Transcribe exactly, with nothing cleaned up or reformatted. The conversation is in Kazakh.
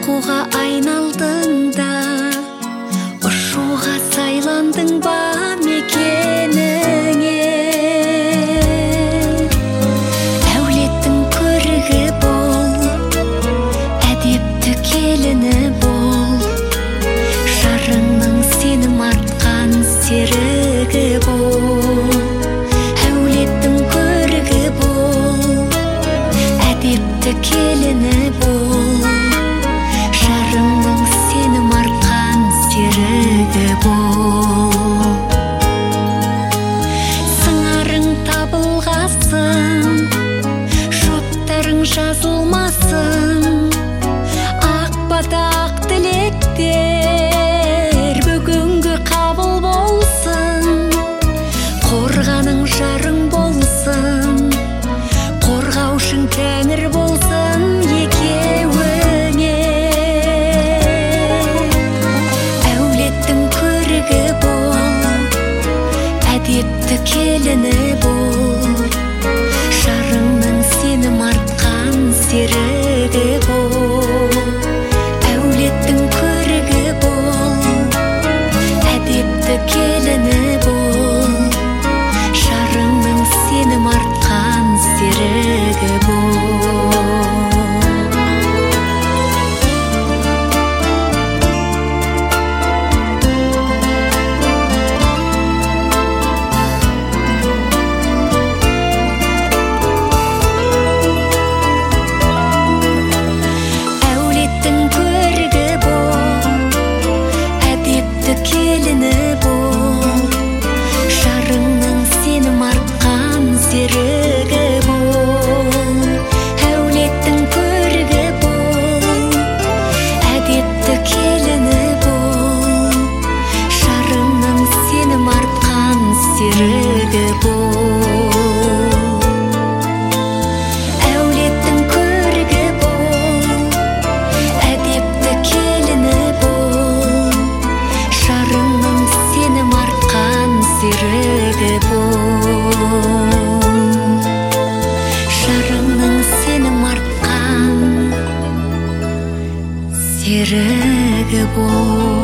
Оқуға айналдың да, ұшуға сайландың ба мекеніңе. Әулеттің көрігі бол, әдепті келіні бол, жарыңның сенім артқан серігі бол. Әулеттің көрігі бол, әдепті келіні бол, жарыңның сенім артқан серігі бол. Сыңарың табылғасын, жоқтарың жазылмасын, ақ батақ тілектер бүгінгі қабыл болсын. Қорғаның жарың болсын, қорғаушың тәңір болсын екеуіңе. Әулеттің көрігі бол, әдепті келіні бол, жарыңның сенім артқан серігі бол. Әулеттің көрігі бол, әдепті келіні бол, жарыңның сенім артқан серігі бол. Әулеттің көрігі бол, әдепті келіні бол, жарыңның сенім артқан серігі бол. Әулеттің көрігі бол, әдепті келіні бол, жарыңның сенім артқан серігі бол. Әулеттің көрігі бол, әдепті келіні бол, жарыңның сенім артқан серігі бол. Жарыңның сенім артқан серігі бол.